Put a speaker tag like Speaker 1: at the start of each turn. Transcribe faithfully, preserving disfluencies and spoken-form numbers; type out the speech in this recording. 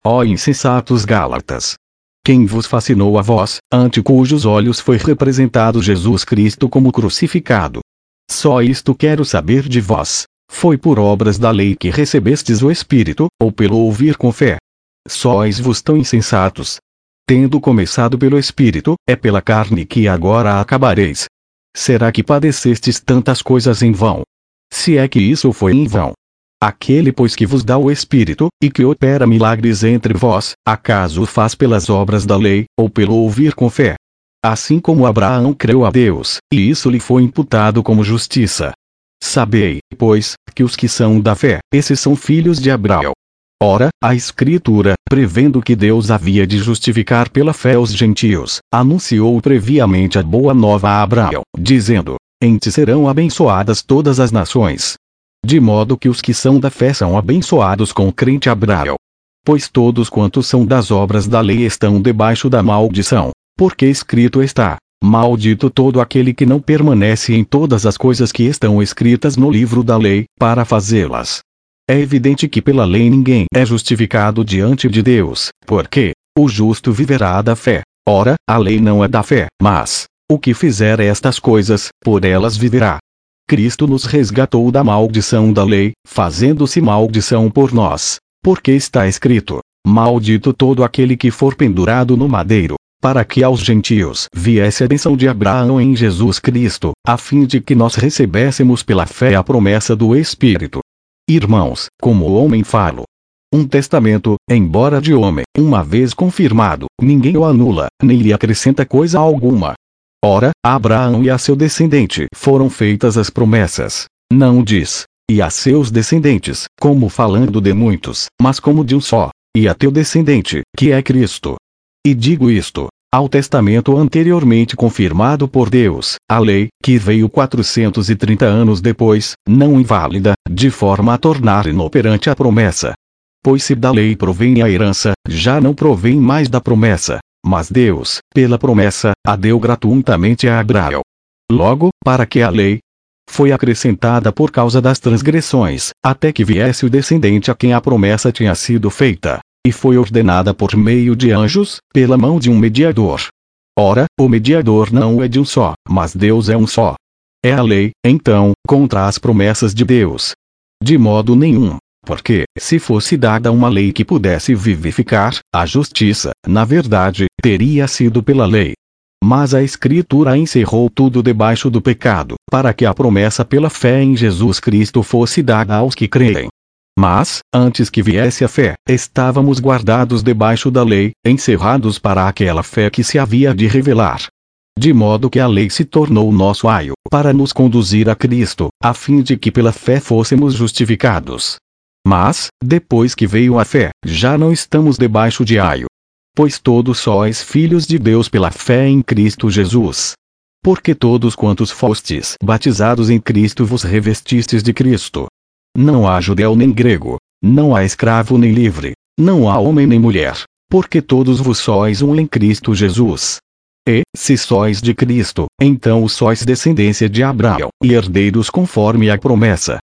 Speaker 1: ó insensatos Gálatas. Quem vos fascinou a vós, ante cujos olhos foi representado Jesus Cristo como crucificado? Só isto quero saber de vós: foi por obras da lei que recebestes o Espírito, ou pelo ouvir com fé? Sois vos tão insensatos. Tendo começado pelo Espírito, é pela carne que agora acabareis. Será que padecestes tantas coisas em vão? Se é que isso foi em vão. Aquele pois que vos dá o Espírito, e que opera milagres entre vós, acaso o faz pelas obras da lei, ou pelo ouvir com fé? Assim como Abraão creu a Deus, e isso lhe foi imputado como justiça. Sabei, pois, que os que são da fé, esses são filhos de Abraão. Ora, a Escritura, prevendo que Deus havia de justificar pela fé os gentios, anunciou previamente a boa nova a Abraão, dizendo: em ti serão abençoadas todas as nações. De modo que os que são da fé são abençoados com o crente Abraão. Pois todos quantos são das obras da lei estão debaixo da maldição, porque escrito está: maldito todo aquele que não permanece em todas as coisas que estão escritas no livro da lei, para fazê-las. É evidente que pela lei ninguém é justificado diante de Deus, porque o justo viverá da fé. Ora, a lei não é da fé, mas o que fizer estas coisas, por elas viverá. Cristo nos resgatou da maldição da lei, fazendo-se maldição por nós, porque está escrito: maldito todo aquele que for pendurado no madeiro, para que aos gentios viesse a bênção de Abraão em Jesus Cristo, a fim de que nós recebêssemos pela fé a promessa do Espírito. Irmãos, como o homem falo. Um testamento, embora de homem, uma vez confirmado, ninguém o anula, nem lhe acrescenta coisa alguma. Ora, a Abraão e a seu descendente foram feitas as promessas. Não diz: e a seus descendentes, como falando de muitos, mas como de um só, e a teu descendente, que é Cristo. E digo isto: ao testamento anteriormente confirmado por Deus, a lei, que veio quatrocentos e trinta anos depois, não inválida, de forma a tornar inoperante a promessa. Pois se da lei provém a herança, já não provém mais da promessa, mas Deus, pela promessa, a deu gratuitamente a Abraão. Logo, para que a lei foi acrescentada por causa das transgressões, até que viesse o descendente a quem a promessa tinha sido feita, e foi ordenada por meio de anjos, pela mão de um mediador. Ora, o mediador não é de um só, mas Deus é um só. É a lei, então, contra as promessas de Deus? De modo nenhum, porque, se fosse dada uma lei que pudesse vivificar, a justiça, na verdade, teria sido pela lei. Mas a Escritura encerrou tudo debaixo do pecado, para que a promessa pela fé em Jesus Cristo fosse dada aos que creem. Mas, antes que viesse a fé, estávamos guardados debaixo da lei, encerrados para aquela fé que se havia de revelar. De modo que a lei se tornou nosso aio, para nos conduzir a Cristo, a fim de que pela fé fôssemos justificados. Mas, depois que veio a fé, já não estamos debaixo de aio. Pois todos sois filhos de Deus pela fé em Cristo Jesus. Porque todos quantos fostes batizados em Cristo vos revestistes de Cristo. Não há judeu nem grego, não há escravo nem livre, não há homem nem mulher, porque todos vos sois um em Cristo Jesus. E, se sois de Cristo, então sois descendência de Abraão, e herdeiros conforme a promessa.